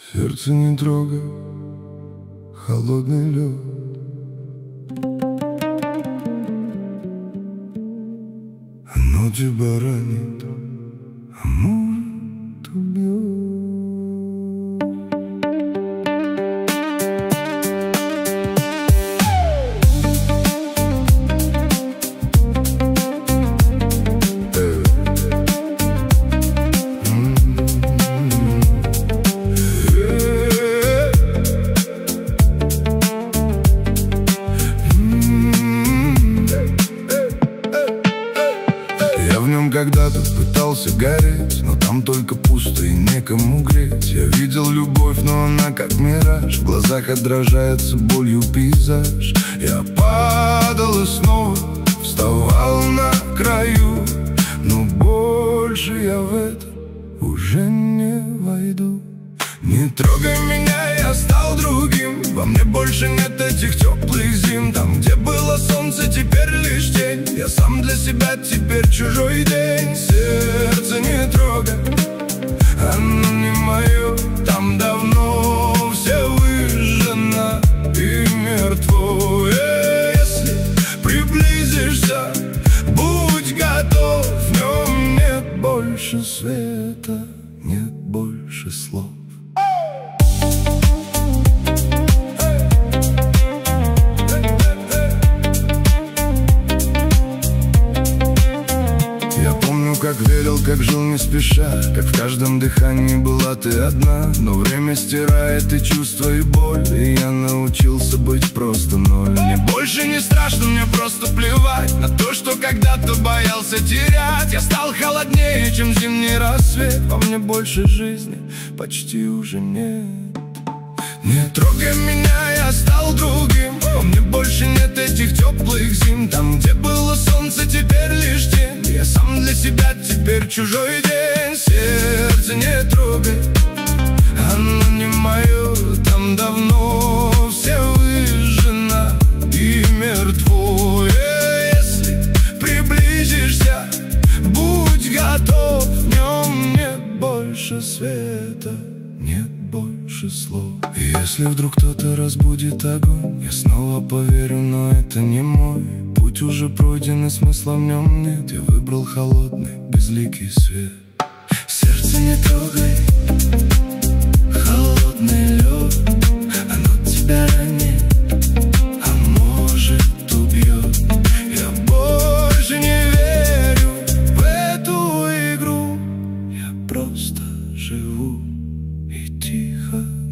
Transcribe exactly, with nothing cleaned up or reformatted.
Сердце не трогай, холодный лед. Оно тебя ранит, а может убьет. Я в нем когда-то пытался гореть, но там только пусто и некому греть. Я видел любовь, но она как мираж, в глазах отражается болью пейзаж. Я падал и снова вставал на краю, но больше я в это уже не войду. Не трогай меня, я стал другим. Во мне больше нет этих теплых зим. Там, где было солнце, теперь лишь тень. Я сам для себя теперь чужой день. Сердце не трогай, оно не мое. Там давно все выжжено и мертво. Если приблизишься, будь готов. В нем нет больше света, нет больше слов. Как верил, как жил не спеша, как в каждом дыхании была ты одна. Но время стирает и чувства, и боль, и я научился быть просто ноль. Мне больше не страшно, мне просто плевать на то, что когда-то боялся терять. Я стал холоднее, чем зимний рассвет. Во мне больше жизни почти уже нет. Не трогай меня, я стал другим. Во мне больше нет этих теплых зим. Там, где было солнце, теперь лишь тень. Я сам для себя теперь чужой день. Сердце не трогай, оно не мое. Там давно все выжжено и мертво. Если приблизишься, будь готов. В нем нет больше света, нет больше слов. И если вдруг кто-то разбудит огонь, я снова поверю, но это не мой путь. Уже пройден и смысла в нем нет. Я выбрал холодный, безликий свет. Сердце не трогай, холодный лед. Оно тебя ранит, а может убьет. Я больше не верю в эту игру. Я просто живу и тихо